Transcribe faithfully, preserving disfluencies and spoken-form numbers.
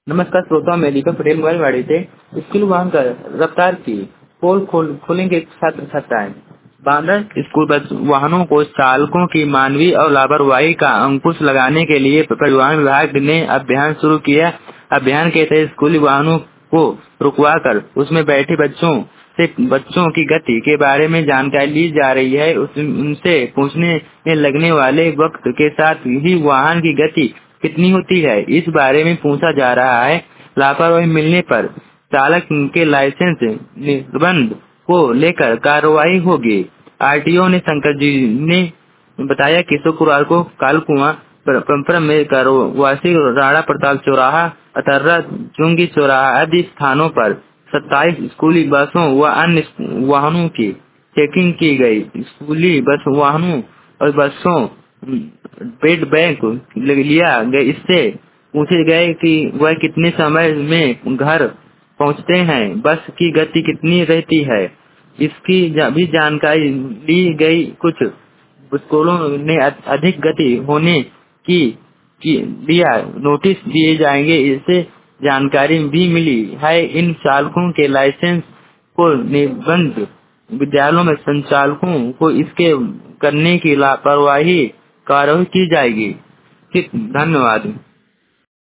नमस्कार श्रोता, मैं दीपक पटेल मोबाइलवाड़ी से। स्कूल वाहन का रफ्तार की पोल खोल खोलेंगे छात्र छात्राएं। बांदा स्कूल बस वाहनों को चालकों की मानवीय और लापरवाही का अंकुश लगाने के लिए परिवहन विभाग ने अभियान शुरू किया। अभियान के तहत स्कूली वाहनों को रुकवाकर उसमें बैठे बच्चों से बच्चों की गति के बारे में जानकारी ली जा रही है। उस, उनसे पूछने में लगने वाले वक्त के साथ ही वाहन की गति कितनी होती है, इस बारे में पूछा जा रहा है। लापरवाही मिलने पर चालक के लाइसेंस निबंध को लेकर कार्रवाई होगी। आरटीओ ने शंकर जी ने बताया कि शुक्रवार को कालकुआं परंपरा में वासी राणा प्रताप चौराहा, अतर्रा, चुंगी चौराहा आदि स्थानों पर सत्ताईस स्कूली बसों व अन्य वाहनों की चेकिंग की गई। स्कूली बस वाहनों और बसों बेड बैंक लिया गया। इससे पूछे गए कि वह कितने समय में घर पहुंचते हैं, बस की गति कितनी रहती है, इसकी भी जानकारी ली गई। कुछ स्कूलों ने अधिक गति होने की, की दिया नोटिस दिए जाएंगे, इससे जानकारी भी मिली है। इन चालकों के लाइसेंस को निबंध विद्यालयों में संचालकों को इसके करने की लापरवाही कार्रवाई की जाएगी। धन्यवाद।